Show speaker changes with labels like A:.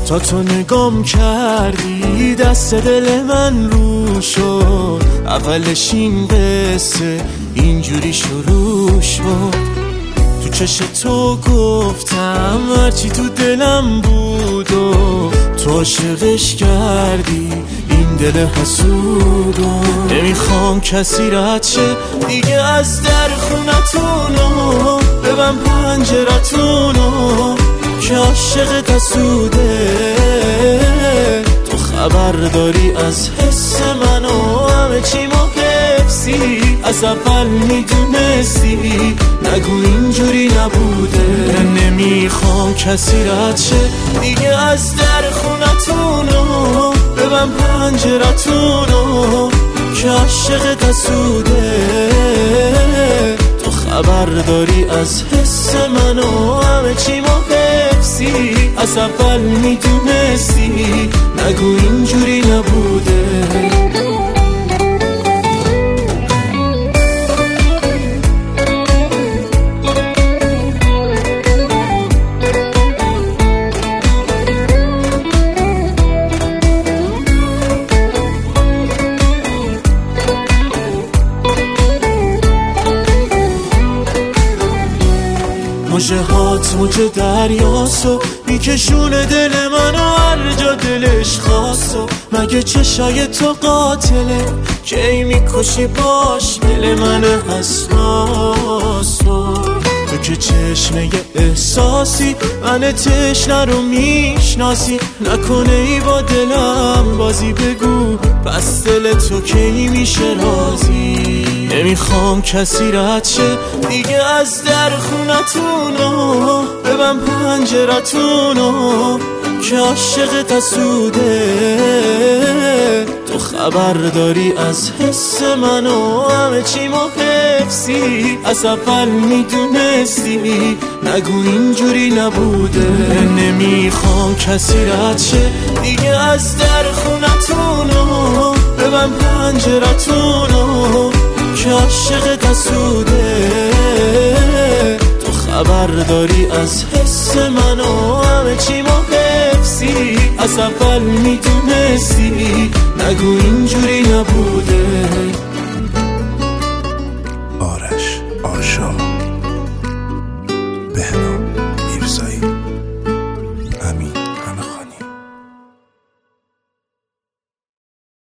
A: تا تو نگام کردی دست دل من رو شد. اولش این قصه اینجوری شروع شد. تو چشم تو گفتم هرچی تو دلم بود و تو عاشقش کردی این دل حسودو. نمیخوام کسی رد شه دیگه از در خونتونو، ببن پنجرتونو که عاشق حسوده. تو خبر داری از حس منو، همه چی ما حفظی از اول میدونستی، نگو اینجوری نبوده. نمیخوام کسی رد شه دیگه از در خونتونو، ببن پنجرتونو که عاشق حسوده. تو خبر داری از حس منو، همه چی ما حفظی از اول میدونستی، نگو اینجوری نبوده. موجه هات موجه دریاسو میکشونه دل منو هر جا دلش خواستو. مگه چشای تو قاتله که ای میکشی باش دل من حساسو. تو که چشمه احساسی من تشنه رو میشناسی، نکنه ای با دلم بازی، بگو پس دل تو کی میشه راضی. نمیخوام کسی رد شه دیگه از در خونتونو، ببن پنجرتونو که عاشق حسوده. تو خبر داری از حس منو، همه چی ما حفظی از اول میدونستی، نگو اینجوری نبوده. نمیخوام کسی رد شه دیگه از در خونتونو، ببن پنجرتونو که عاشق حسوده. تو خبر داری از حس منو، همه چی ما حفظی از اول میدونستی، نگو اینجوری نبوده.
B: آرش آشا.